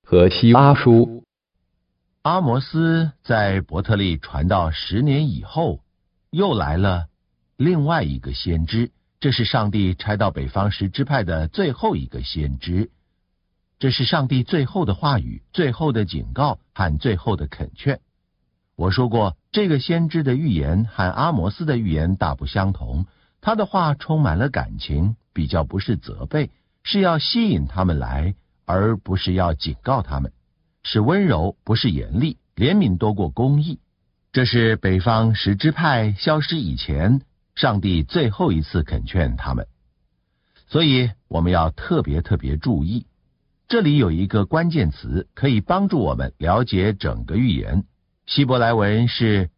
和西阿书。 阿摩斯在伯特利传道10年以后，又来了另外一个先知，这是上帝差到北方10支派的最后一个先知。这是上帝最后的话语，最后的警告和最后的恳劝。我说过，这个先知的预言和阿摩斯的预言大不相同，他的话充满了感情，比较不是责备，是要吸引他们来，而不是要警告他们，是温柔，不是严厉，怜悯多过公义。这是北方10支派消失以前，上帝最后一次恳劝他们。所以我们要特别注意，这里有一个关键词可以帮助我们了解整个预言。希伯来文是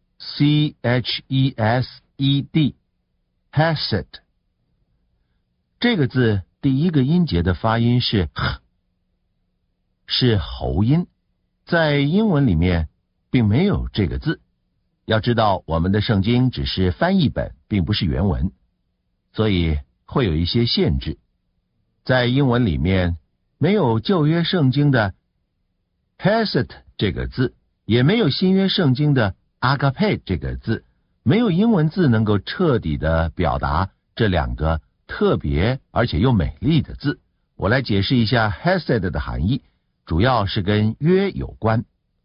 Chesed Hesed， 这个字第一个音节的发音是 h， 是喉音，在英文里面并没有这个字。要知道，我们的圣经只是翻译本，并不是原文，所以会有一些限制。在英文里面没有旧约圣经的 Hesed 这个字，也没有新约圣经的 Agape 这个字，没有英文字能够彻底的表达这两个特别而且又美丽的字。我来解释一下 Hesed 的含义，主要是跟约有关。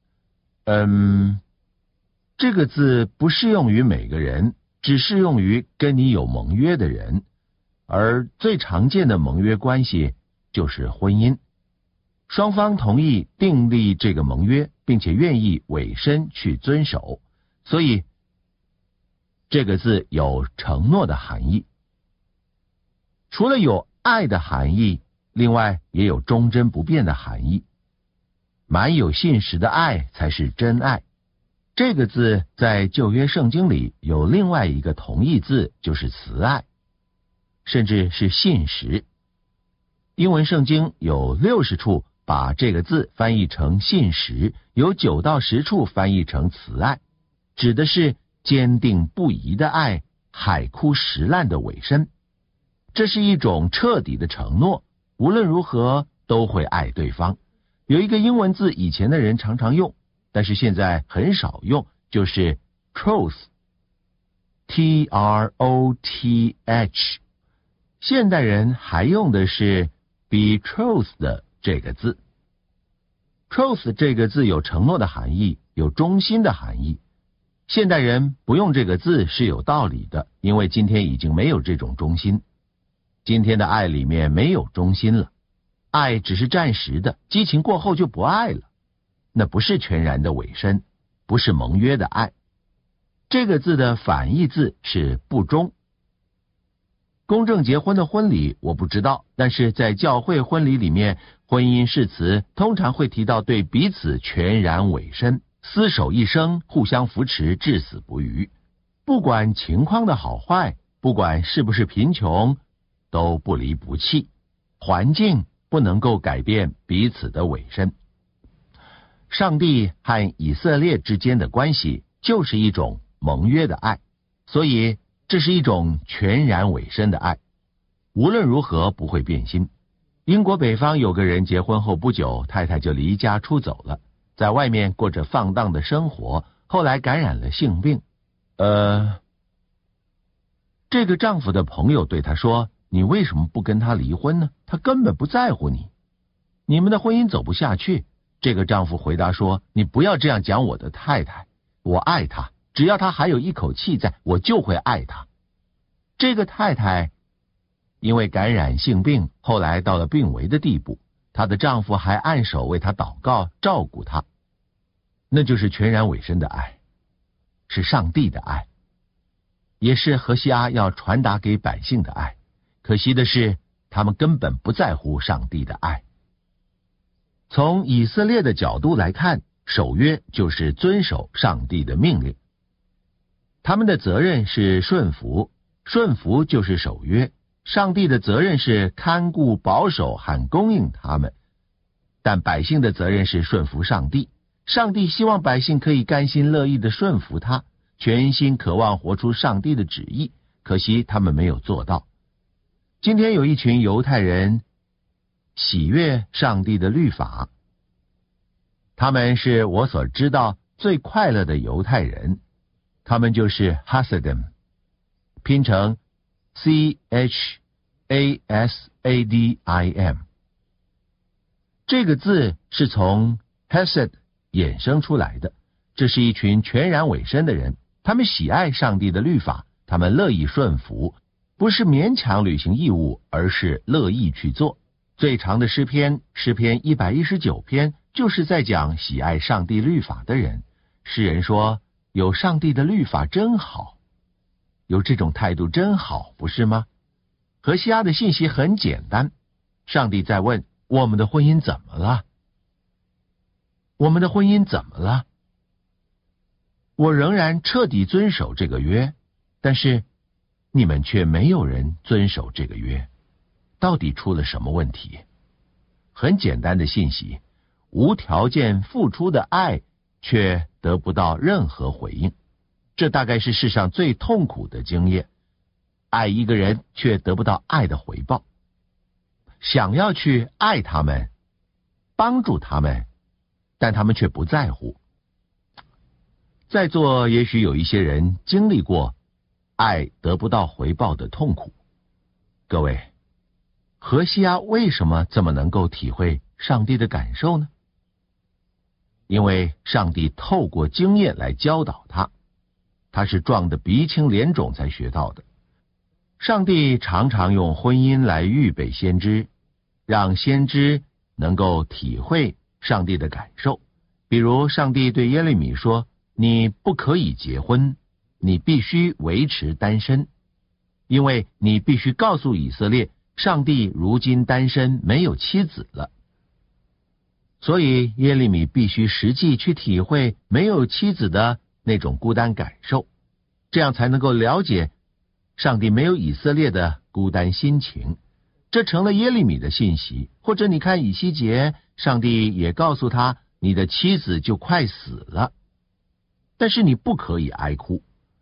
这个字不适用于每个人，只适用于跟你有盟约的人，而最常见的盟约关系就是婚姻。双方同意订立这个盟约，并且愿意委身去遵守，所以这个字有承诺的含义。除了有爱的含义，另外也有忠贞不变的含义。满有信实的爱才是真爱。这个字在旧约圣经里有另外一个同义字，就是慈爱，甚至是信实。英文圣经有60处把这个字翻译成信实，有9到10处翻译成慈爱，指的是坚定不移的爱，海枯石烂的委身。这是一种彻底的承诺，无论如何都会爱对方。有一个英文字以前的人常常用，但是现在很少用，就是 troth， T-R-O-T-H。 现代人还用的是 betrothed 这个字。 troth 这个字有承诺的含义，有忠心的含义。现代人不用这个字是有道理的，因为今天已经没有这种忠心。今天的爱里面没有忠心了，爱只是暂时的，激情过后就不爱了，那不是全然的委身，不是盟约的爱。这个字的反义字是不忠。公证结婚的婚礼我不知道，但是在教会婚礼里面，婚姻誓词通常会提到对彼此全然委身，厮守一生，互相扶持，至死不渝。不管情况的好坏，不管是不是贫穷，都不离不弃。环境不能够改变彼此的委身。上帝和以色列之间的关系就是一种盟约的爱，所以这是一种全然委身的爱，无论如何不会变心。英国北方有个人结婚后不久，太太就离家出走了，在外面过着放荡的生活，后来感染了性病。这个丈夫的朋友对他说，你为什么不跟他离婚呢？他根本不在乎你，你们的婚姻走不下去。这个丈夫回答说，你不要这样讲我的太太，我爱她，只要她还有一口气在，我就会爱她。这个太太因为感染性病，后来到了病危的地步，她的丈夫还按手为她祷告，照顾她。那就是全然委身的爱，是上帝的爱，也是何西阿要传达给百姓的爱。可惜的是，他们根本不在乎上帝的爱。从以色列的角度来看，守约就是遵守上帝的命令。他们的责任是顺服，顺服就是守约。上帝的责任是看顾、保守和供应他们，但百姓的责任是顺服上帝。上帝希望百姓可以甘心乐意的顺服他，全心渴望活出上帝的旨意，可惜他们没有做到。今天有一群犹太人喜悦上帝的律法， 他们是我所知道最快乐的犹太人，他们就是 Hasidim， 拼成 CHASADIM。 这个字是从 Hesed 衍生出来的，这是一群全然委身的人，他们喜爱上帝的律法，他们乐意顺服，不是勉强履行义务，而是乐意去做。最长的诗篇119篇就是在讲喜爱上帝律法的人。诗人说，有上帝的律法真好，有这种态度真好，不是吗？何西阿的信息很简单，上帝在问，我们的婚姻怎么了？我们的婚姻怎么了？我仍然彻底遵守这个约，但是你们却没有人遵守这个约，到底出了什么问题？很简单的信息，无条件付出的爱却得不到任何回应，这大概是世上最痛苦的经验。爱一个人却得不到爱的回报，想要去爱他们，帮助他们，但他们却不在乎。在座也许有一些人经历过爱得不到回报的痛苦。各位，何西阿为什么这么能够体会上帝的感受呢？因为上帝透过经验来教导他，他是撞得鼻青脸肿才学到的。上帝常常用婚姻来预备先知，让先知能够体会上帝的感受。比如上帝对耶利米说，你不可以结婚，你必须维持单身，因为你必须告诉以色列，上帝如今单身，没有妻子了。所以耶利米必须实际去体会没有妻子的那种孤单感受，这样才能够了解上帝没有以色列的孤单心情。这成了耶利米的信息。或者你看以西结，上帝也告诉他，你的妻子就快死了，但是你不可以哀哭。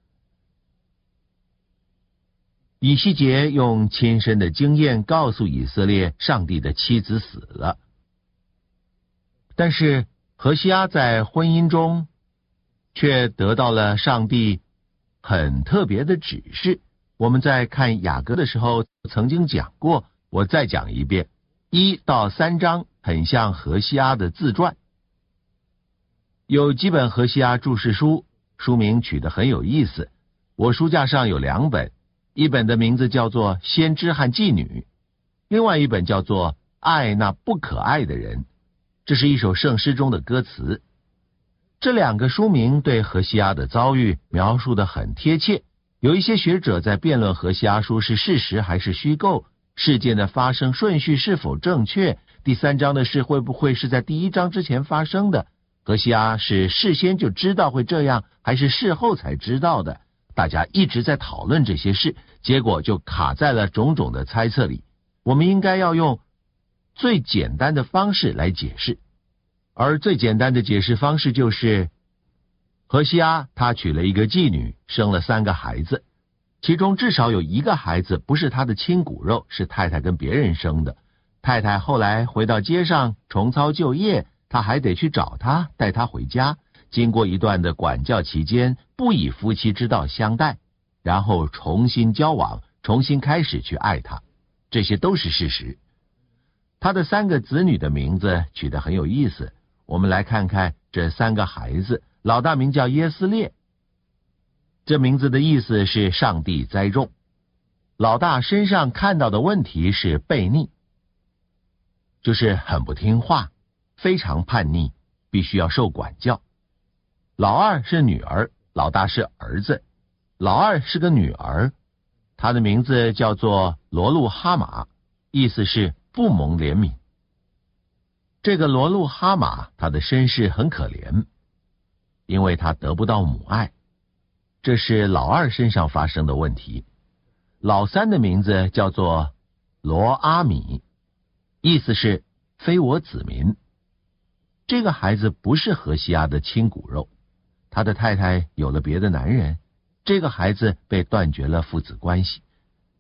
以西结用亲身的经验告诉以色列，上帝的妻子死了。但是何西阿在婚姻中却得到了上帝很特别的指示。我们在看雅歌的时候曾经讲过，我再讲一遍，1到3章很像何西阿的自传。有几本何西阿注释书，书名取得很有意思，我书架上有2本，一本的名字叫做《先知和妓女》，另外一本叫做《爱那不可爱的人》，这是一首圣诗中的歌词。这2个书名对何西阿的遭遇描述得很贴切。有一些学者在辩论何西阿书是事实还是虚构，事件的发生顺序是否正确，第3章的事会不会是在第1章之前发生的，何西阿是事先就知道会这样，还是事后才知道的。大家一直在讨论这些事，结果就卡在了种种的猜测里。我们应该要用最简单的方式来解释，而最简单的解释方式就是何西阿他娶了一个妓女，生了3个孩子，其中至少有1个孩子不是他的亲骨肉，是太太跟别人生的。太太后来回到街上重操旧业，他还得去找他，带他回家。经过一段的管教期间，不以夫妻之道相待，然后重新交往，重新开始去爱他，这些都是事实。他的3个子女的名字取得很有意思，我们来看看这3个孩子。老大名叫耶斯列，这名字的意思是上帝栽种。老大身上看到的问题是悖逆，就是很不听话，非常叛逆，必须要受管教。老二是女儿，老大是儿子。老二是个女儿，她的名字叫做罗路哈玛，意思是不蒙怜悯。这个罗路哈玛，她的身世很可怜，因为她得不到母爱，这是老二身上发生的问题。老三的名字叫做罗阿米，意思是非我子民。这个孩子不是何西阿的亲骨肉，他的太太有了别的男人，这个孩子被断绝了父子关系。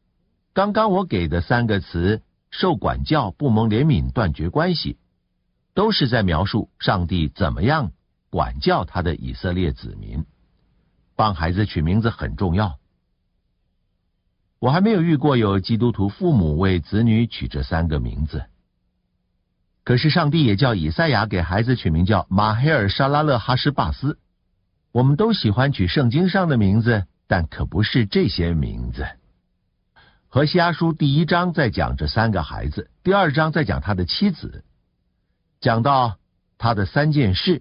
刚刚我给的3个词，受管教、不蒙怜悯、断绝关系， 都是在描述上帝怎么样管教他的以色列子民。帮孩子取名字很重要。我还没有遇过有基督徒父母为子女取这3个名字。可是上帝也叫以赛亚给孩子取名叫马黑尔沙拉勒哈什巴斯。我们都喜欢取圣经上的名字，但可不是这些名字。何西阿书第1章在讲这3个孩子，第2章在讲他的妻子，讲到他的3件事。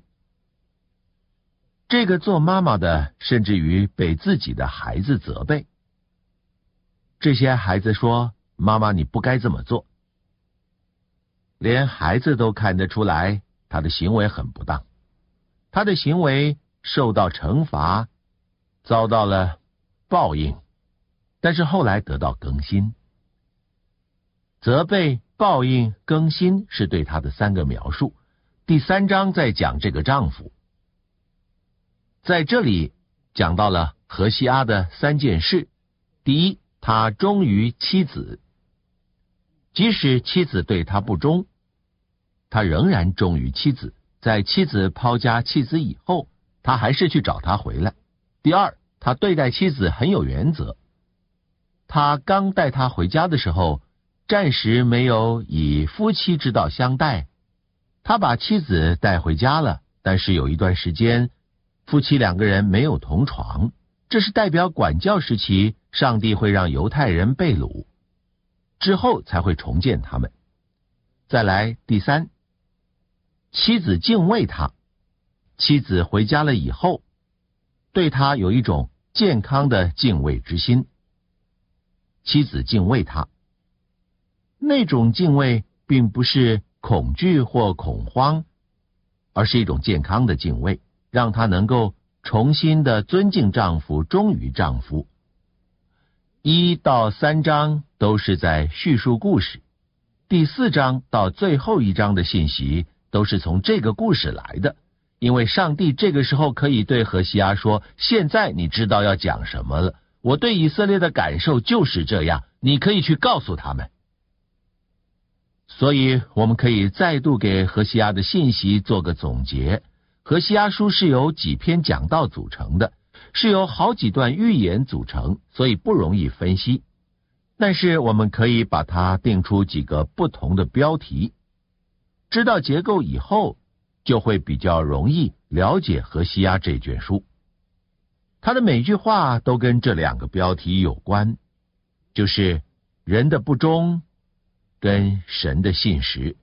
这个做妈妈的甚至于被自己的孩子责备。这些孩子说，妈妈你不该这么做。连孩子都看得出来他的行为很不当，他的行为受到惩罚，遭到了报应，但是后来得到更新。责备、报应、更新是对他的3个描述。第3章在讲这个丈夫。在这里讲到了何西阿的3件事。第一，他忠于妻子，即使妻子对他不忠，他仍然忠于妻子。在妻子抛家弃子以后，他还是去找他回来。第二，他对待妻子很有原则。他刚带他回家的时候，暂时没有以夫妻之道相待。他把妻子带回家了，但是有一段时间夫妻2个人没有同床，这是代表管教时期上帝会让犹太人被掳，之后才会重建他们。再来第3，妻子敬畏他。妻子回家了以后，对他有一种健康的敬畏之心。妻子敬畏他，那种敬畏并不是恐惧或恐慌，而是一种健康的敬畏，让他能够重新的尊敬丈夫，忠于丈夫。1到3章都是在叙述故事，第4章到最后1章的信息都是从这个故事来的。因为上帝这个时候可以对何西阿说，现在你知道要讲什么了，我对以色列的感受就是这样，你可以去告诉他们。所以我们可以再度给何西阿的信息做个总结。何西阿书是由几篇讲道组成的，是由好几段预言组成，所以不容易分析。但是我们可以把它定出几个不同的标题，知道结构以后，就会比较容易了解何西阿这卷书。他的每句话都跟这2个标题有关，就是人的不忠跟神的信实。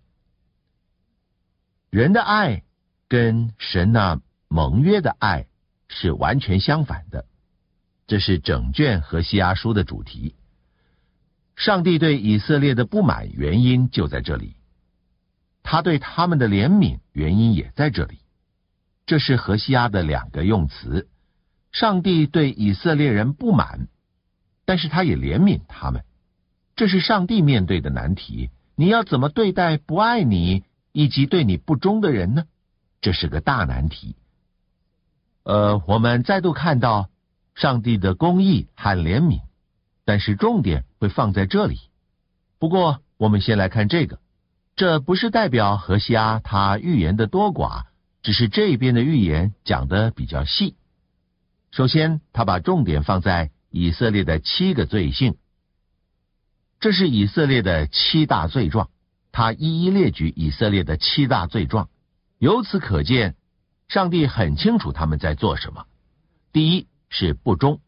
人的爱跟神那盟约的爱是完全相反的，这是整卷何西阿书的主题。上帝对以色列的不满原因就在这里，他对他们的怜悯原因也在这里。这是何西阿的2个用词。上帝对以色列人不满，但是他也怜悯他们。这是上帝面对的难题。你要怎么对待不爱你以及对你不忠的人呢？这是个大难题。我们再度看到上帝的公义和怜悯，但是重点会放在这里。不过我们先来看这个，这不是代表何西阿他预言的多寡，只是这边的预言讲得比较细。首先他把重点放在以色列的7个罪性，这是以色列的7大罪状，他一一列举以色列的7大罪状。由此可见，上帝很清楚他们在做什么。第一是不忠，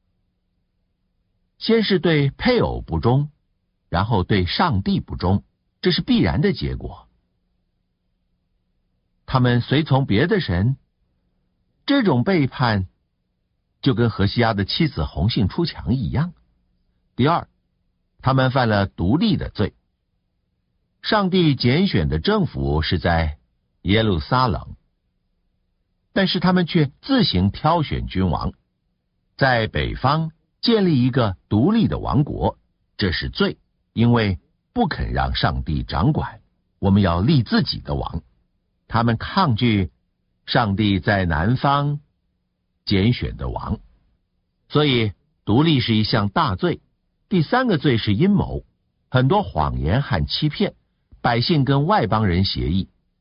先是对配偶不忠，然后对上帝不忠，这是必然的结果。他们随从别的神，这种背叛就跟何西阿的妻子红杏出墙一样。第二，他们犯了独立的罪。上帝拣选的政府是在耶路撒冷，但是他们却自行挑选君王，在北方建立一个独立的王国，这是罪，因为不肯让上帝掌管，我们要立自己的王。他们抗拒上帝在南方拣选的王，所以独立是一项大罪。第3个罪是阴谋，很多谎言和欺骗，百姓跟外邦人协议，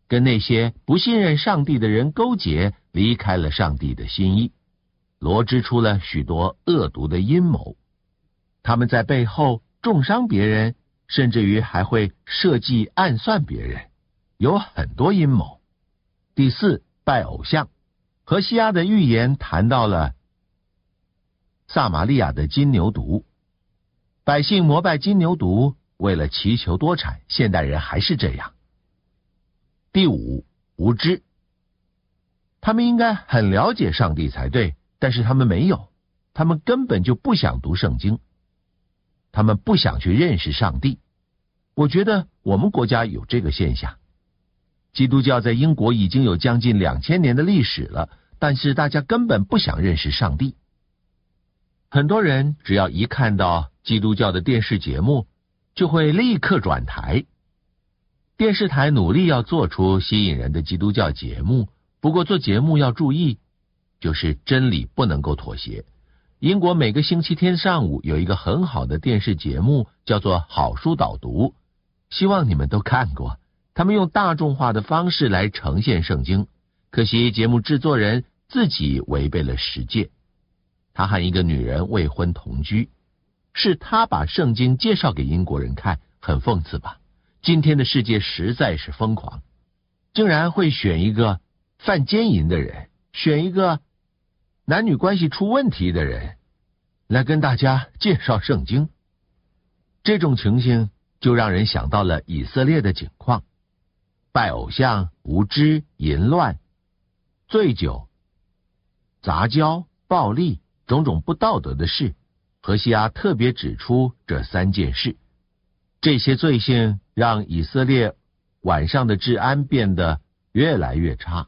跟那些不信任上帝的人勾结，离开了上帝的心意，罗织出了许多恶毒的阴谋。他们在背后重伤别人，甚至于还会设计暗算别人，有很多阴谋。第四，拜偶像。何西阿的预言谈到了撒玛利亚的金牛犊，百姓膜拜金牛犊，为了祈求多产，现代人还是这样。第五，无知。他们应该很了解上帝才对，但是他们没有，他们根本就不想读圣经，他们不想去认识上帝。我觉得我们国家有这个现象。基督教在英国已经有将近2000年的历史了，但是大家根本不想认识上帝。很多人只要一看到基督教的电视节目，就会立刻转台。电视台努力要做出吸引人的基督教节目，不过做节目要注意，就是真理不能够妥协。英国每个星期天上午有一个很好的电视节目，叫做好书导读，希望你们都看过。他们用大众化的方式来呈现圣经，可惜节目制作人自己违背了十诫。他和一个女人未婚同居，是他把圣经介绍给英国人看，很讽刺吧？今天的世界实在是疯狂，竟然会选一个犯奸淫的人，选一个男女关系出问题的人来跟大家介绍圣经。这种情形就让人想到了以色列的景况，拜偶像、无知、淫乱、醉酒、杂交、暴力，种种不道德的事。何西阿特别指出这3件事，这些罪行让以色列晚上的治安变得越来越差。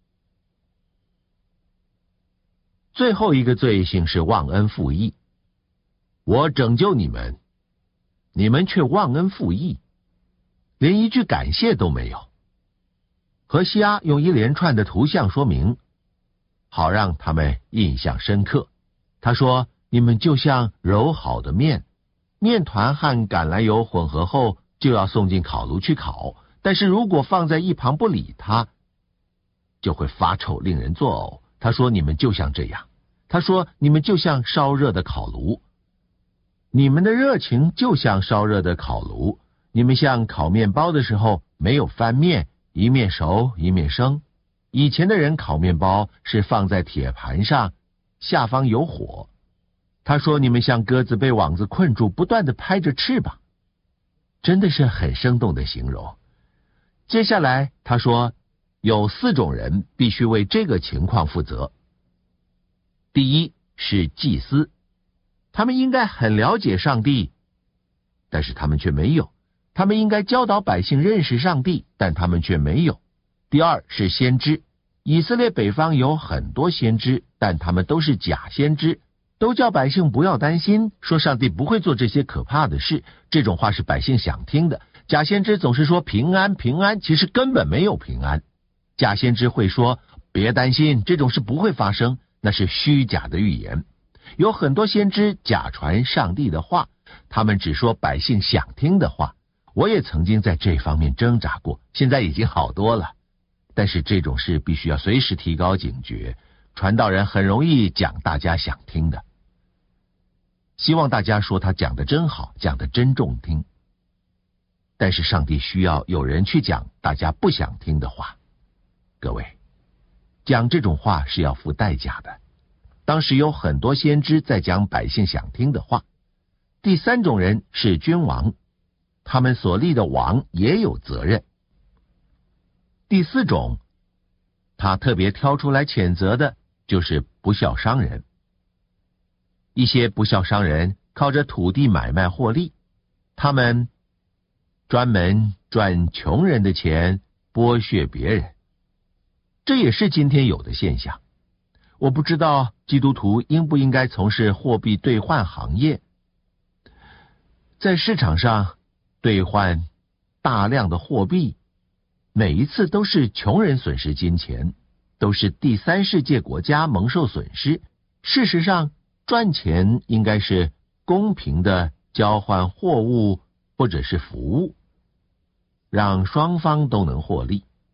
最后一个罪行是忘恩负义。我拯救你们，你们却忘恩负义，连一句感谢都没有。何西阿用一连串的图像说明，好让他们印象深刻。他说，你们就像揉好的面，面团和橄榄油混合后就要送进烤炉去烤，但是如果放在一旁不理它，就会发臭，令人作呕。他说，你们就像这样。他说，你们就像烧热的烤炉，你们的热情就像烧热的烤炉。你们像烤面包的时候没有翻面，一面熟一面生。以前的人烤面包是放在铁盘上，下方有火。他说，你们像鸽子被网子困住，不断地拍着翅膀。真的是很生动的形容。接下来他说，有4种人必须为这个情况负责。第一是祭司，他们应该很了解上帝，但是他们却没有。他们应该教导百姓认识上帝，但他们却没有。第二是先知，以色列北方有很多先知，但他们都是假先知，都叫百姓不要担心，说上帝不会做这些可怕的事。这种话是百姓想听的。假先知总是说平安平安，其实根本没有平安。假先知会说别担心，这种事不会发生，那是虚假的预言。有很多先知假传上帝的话，他们只说百姓想听的话。我也曾经在这方面挣扎过，现在已经好多了。但是这种事必须要随时提高警觉，传道人很容易讲大家想听的。希望大家说他讲的真好，讲的真中听。但是上帝需要有人去讲大家不想听的话。各位，讲这种话是要付代价的。当时有很多先知在讲百姓想听的话。第3种人是君王，他们所立的王也有责任。第4种，他特别挑出来谴责的就是不孝商人。一些不孝商人靠着土地买卖获利，他们专门赚穷人的钱，剥削别人。这也是今天有的现象。我不知道基督徒应不应该从事货币兑换行业。在市场上兑换大量的货币，每一次都是穷人损失金钱，都是第3世界国家蒙受损失。事实上，赚钱应该是公平的交换货物或者是服务，让双方都能获利。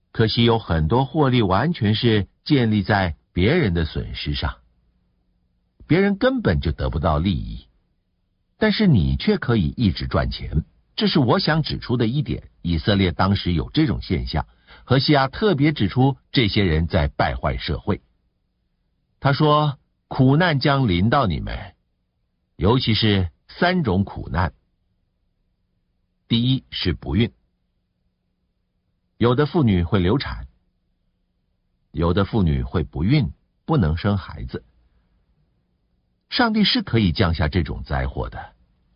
可惜有很多获利完全是建立在别人的损失上，别人根本就得不到利益，但是你却可以一直赚钱。这是我想指出的一点。以色列当时有这种现象，何西阿特别指出这些人在败坏社会。他说，苦难将临到你们，尤其是3种苦难。第一是不孕，有的妇女会流产，有的妇女会不孕，不能生孩子。上帝是可以降下这种灾祸的。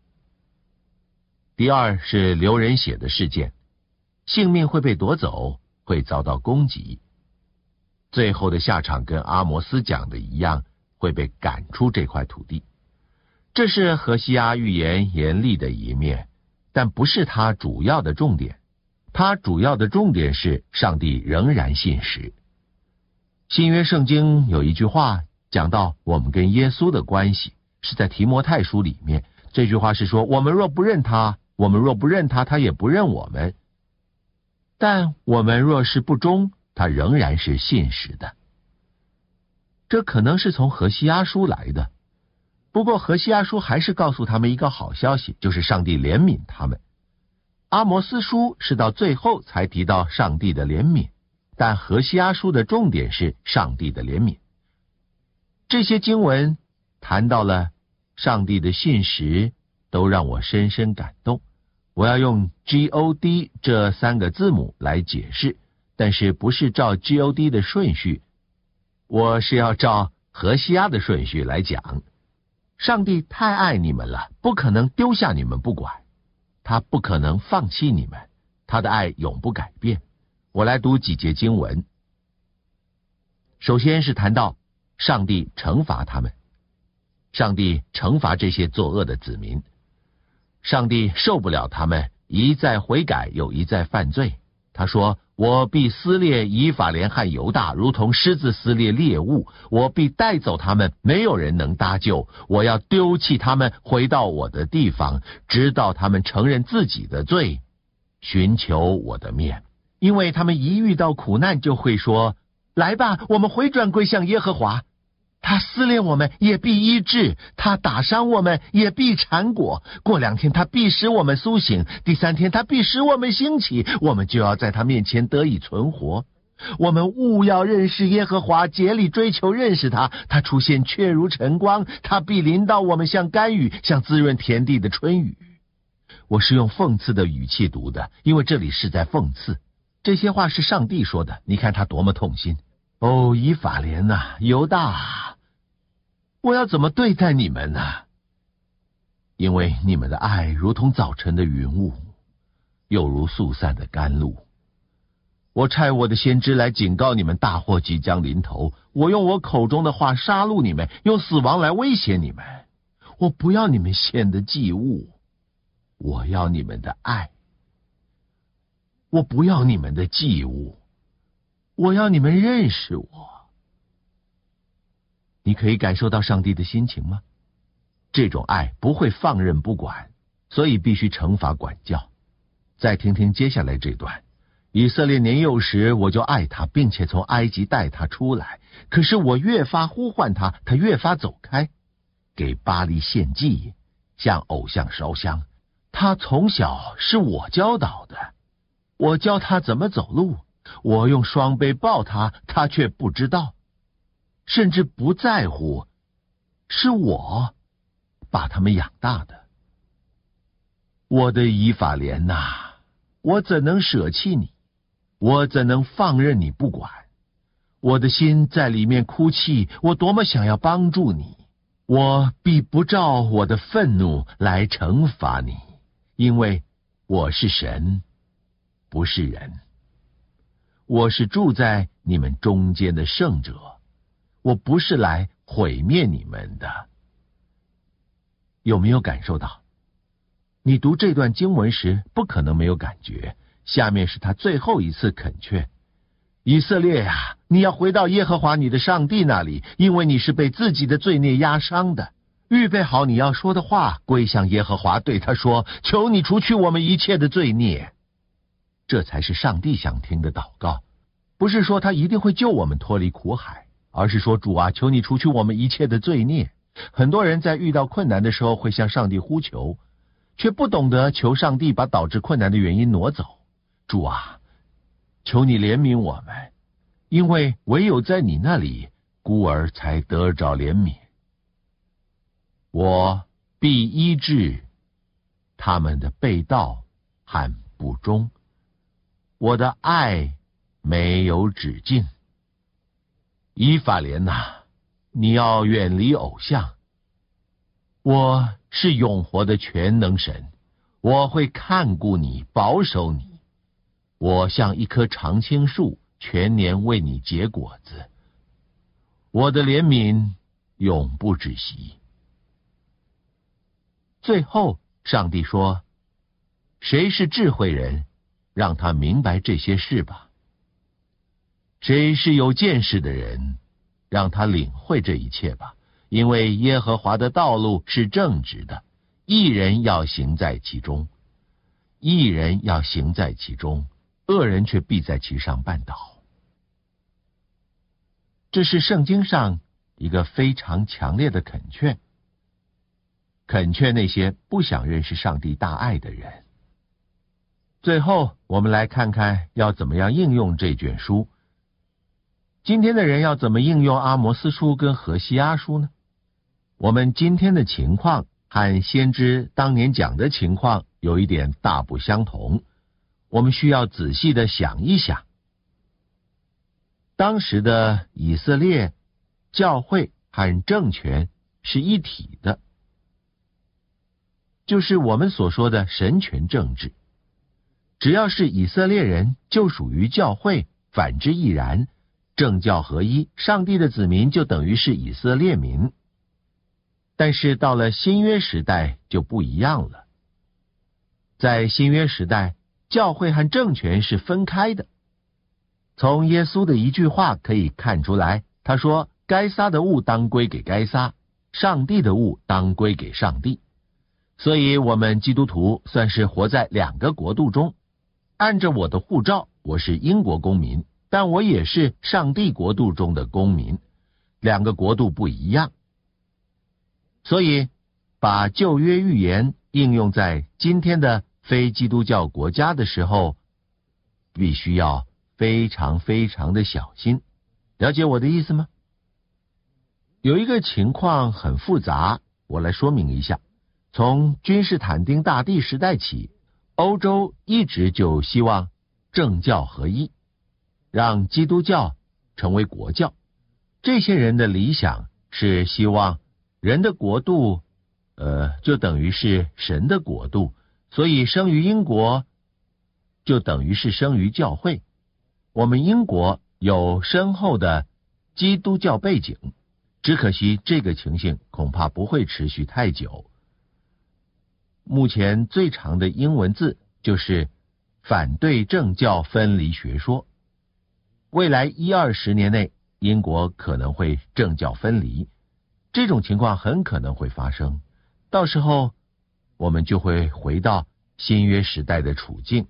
第二是流人血的事件，性命会被夺走，会遭到攻击。最后的下场跟阿摩斯讲的一样，会被赶出这块土地。这是何西阿预言严厉的一面，但不是他主要的重点。他主要的重点是上帝仍然信实。新约圣经有一句话讲到我们跟耶稣的关系，是在提摩太书里面。这句话是说，我们若不认他，他也不认我们。但我们若是不忠，他仍然是信实的。这可能是从何西阿书来的。不过何西阿书还是告诉他们一个好消息，就是上帝怜悯他们。阿摩斯书是到最后才提到上帝的怜悯，但何西阿书的重点是上帝的怜悯。这些经文谈到了上帝的信实，都让我深深感动。我要用 GOD 这3个字母来解释，但是不是照 GOD 的顺序，我是要照何西阿的顺序来讲。上帝太爱你们了，不可能丢下你们不管，他不可能放弃你们，他的爱永不改变。我来读几节经文。首先是谈到上帝惩罚他们，上帝惩罚这些作恶的子民，上帝受不了他们一再悔改又一再犯罪。他说，我必撕裂以法莲和犹大，如同狮子撕裂猎物，我必带走他们，没有人能搭救。我要丢弃他们，回到我的地方，直到他们承认自己的罪，寻求我的面。因为他们一遇到苦难就会说，来吧，我们回转归向耶和华。他撕裂我们也必医治，他打伤我们也必缠裹。过2天他必使我们苏醒，第3天他必使我们兴起，我们就要在他面前得以存活。我们务要认识耶和华，竭力追求认识他。他出现却如晨光，他必临到我们像甘雨，像滋润田地的春雨。我是用讽刺的语气读的，因为这里是在讽刺。这些话是上帝说的，你看他多么痛心。哦，以法莲啊，犹大啊，我要怎么对待你们呢？因为你们的爱如同早晨的云雾，又如速散的甘露。我差我的先知来警告你们，大祸即将临头。我用我口中的话杀戮你们，用死亡来威胁你们。我不要你们献的祭物，我要你们的爱。我不要你们的祭物，我要你们认识我。你可以感受到上帝的心情吗？这种爱不会放任不管，所以必须惩罚管教。再听听接下来这段。以色列年幼时，我就爱他，并且从埃及带他出来。可是我越发呼唤他，他越发走开，给巴黎献祭，向偶像烧香。他从小是我教导的，我教他怎么走路，我用双臂抱他，他却不知道，甚至不在乎，是我把他们养大的。我的以法莲哪，我怎能舍弃你？我怎能放任你不管？我的心在里面哭泣，我多么想要帮助你。我必不照我的愤怒来惩罚你，因为我是神，不是人。我是住在你们中间的圣者，我不是来毁灭你们的。有没有感受到？你读这段经文时不可能没有感觉。下面是他最后一次恳劝：以色列啊，你要回到耶和华你的上帝那里，因为你是被自己的罪孽压伤的。预备好你要说的话，归向耶和华，对他说：求你除去我们一切的罪孽。这才是上帝想听的祷告。 不是说他一定会救我们脱离苦海，而是说主啊，求你除去我们一切的罪孽。很多人在遇到困难的时候会向上帝呼求，却不懂得求上帝把导致困难的原因挪走。主啊，求你怜悯我们，因为唯有在你那里，孤儿才得着怜悯。我必医治他们的背道和不忠，我的爱没有止境。以法莲哪，你要远离偶像。我是永活的全能神，我会看顾你，保守你。我像一棵常青树，全年为你结果子。我的怜悯永不止息。最后，上帝说：谁是智慧人？让他明白这些事吧。谁是有见识的人？让他领会这一切吧。因为耶和华的道路是正直的，义人要行在其中。义人要行在其中，恶人却必在其上绊倒。这是圣经上一个非常强烈的恳劝，恳劝那些不想认识上帝大爱的人。最后，我们来看看要怎么样应用这卷书。今天的人要怎么应用阿摩斯书跟何西阿书呢？我们今天的情况和先知当年讲的情况有一点大不相同，我们需要仔细的想一想。当时的以色列教会和政权是一体的，就是我们所说的神权政治。只要是以色列人，就属于教会，反之亦然。政教合一，上帝的子民就等于是以色列民。但是到了新约时代就不一样了。在新约时代，教会和政权是分开的。从耶稣的一句话可以看出来，他说：该撒的物当归给该撒，上帝的物当归给上帝。所以我们基督徒算是活在两个国度中。按着我的护照，我是英国公民，但我也是上帝国度中的公民，两个国度不一样。所以把旧约预言应用在今天的非基督教国家的时候，必须要非常非常的小心。了解我的意思吗？有一个情况很复杂，我来说明一下。从君士坦丁大帝时代起，欧洲一直就希望政教合一，让基督教成为国教。这些人的理想是希望人的国度就等于是神的国度，所以生于英国就等于是生于教会。我们英国有深厚的基督教背景，只可惜这个情形恐怕不会持续太久。目前最长的英文字就是反对政教分离学说。未来10-20年内，英国可能会政教分离，这种情况很可能会发生。到时候我们就会回到新约时代的处境。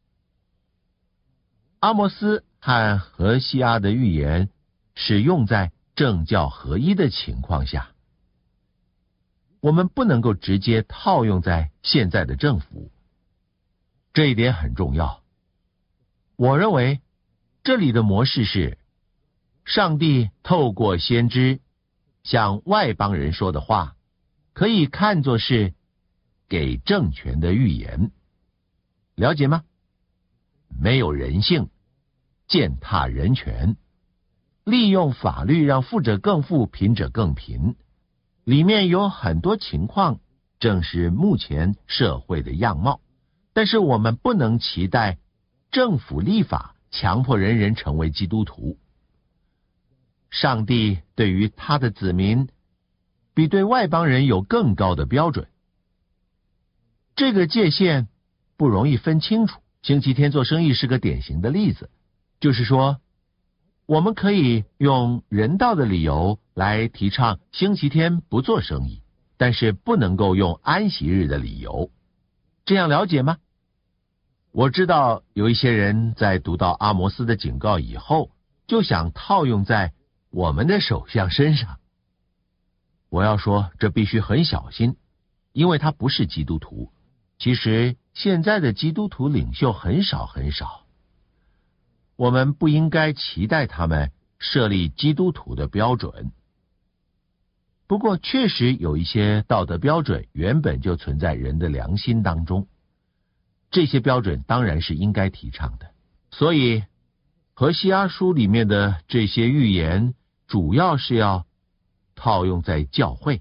阿摩斯和何西阿的预言是用在政教合一的情况下，我们不能够直接套用在现在的政府，这一点很重要。我认为这里的模式是，上帝透过先知向外邦人说的话，可以看作是给政权的预言。了解吗？没有人性，践踏人权，利用法律让富者更富，贫者更贫。里面有很多情况正是目前社会的样貌，但是我们不能期待政府立法强迫人人成为基督徒。上帝对于他的子民比对外邦人有更高的标准，这个界限不容易分清楚。星期天做生意是个典型的例子，就是说我们可以用人道的理由来提倡星期天不做生意，但是不能够用安息日的理由。这样了解吗？ 我知道有一些人在读到阿摩斯的警告以后，就想套用在我们的首相身上。我要说，这必须很小心，因为他不是基督徒。其实现在的基督徒领袖很少很少，我们不应该期待他们设立基督徒的标准。不过确实有一些道德标准原本就存在人的良心当中，这些标准当然是应该提倡的。所以何西阿书里面的这些预言主要是要套用在教会。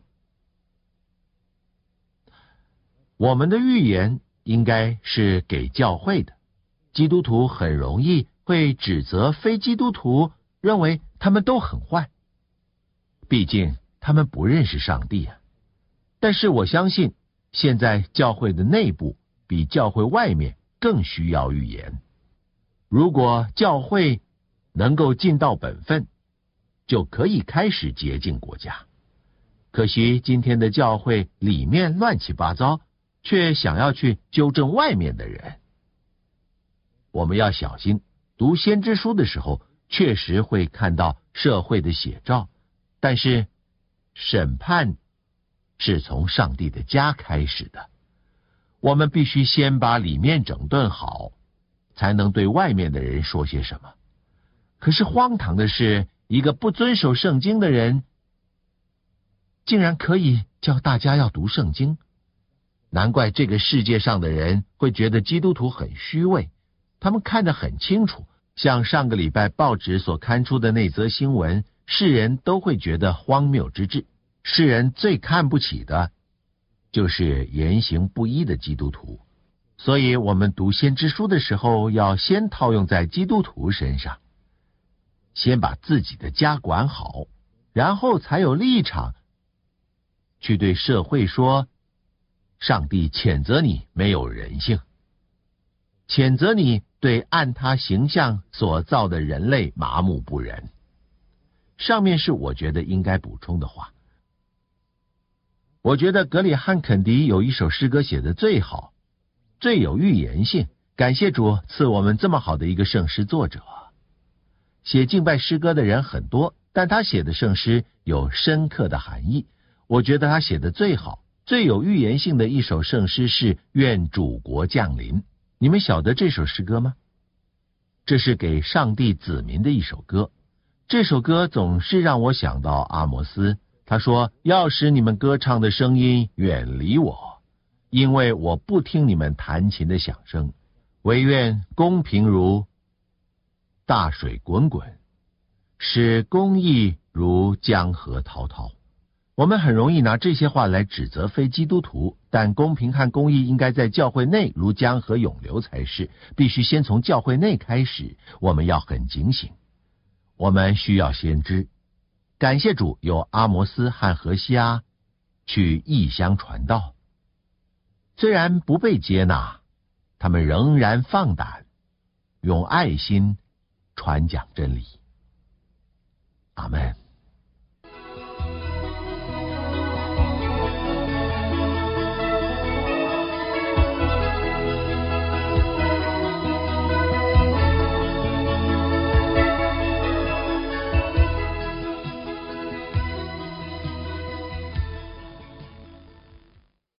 我们的预言应该是给教会的。基督徒很容易会指责非基督徒，认为他们都很坏，毕竟他们不认识上帝啊。但是我相信现在教会的内部比教会外面更需要预言。如果教会能够尽到本分，就可以开始洁净国家。可惜今天的教会里面乱七八糟，却想要去纠正外面的人。我们要小心，读先知书的时候确实会看到社会的写照，但是审判是从上帝的家开始的。我们必须先把里面整顿好，才能对外面的人说些什么。可是荒唐的是，一个不遵守圣经的人竟然可以叫大家要读圣经。难怪这个世界上的人会觉得基督徒很虚伪，他们看得很清楚。像上个礼拜报纸所刊出的那则新闻，世人都会觉得荒谬之至。世人最看不起的就是言行不一的基督徒。所以我们读先知书的时候，要先套用在基督徒身上，先把自己的家管好，然后才有立场去对社会说，上帝谴责你没有人性，谴责你对按他形象所造的人类麻木不仁。上面是我觉得应该补充的话。我觉得格里汉肯迪有一首诗歌写得最好，最有预言性。感谢主赐我们这么好的一个圣诗作者。写敬拜诗歌的人很多，但他写的圣诗有深刻的含义。我觉得他写的最好，最有预言性的一首圣诗是愿主国降临。你们晓得这首诗歌吗？这是给上帝子民的一首歌。这首歌总是让我想到阿摩斯，他说，要使你们歌唱的声音远离我，因为我不听你们弹琴的响声。惟愿公平如大水滚滚，使公义如江河滔滔。我们很容易拿这些话来指责非基督徒，但公平和公义应该在教会内如江河涌流才是，必须先从教会内开始。我们要很警醒，我们需要先知。感谢主有阿摩斯和何西阿去异乡传道，虽然不被接纳，他们仍然放胆用爱心传讲真理。阿们。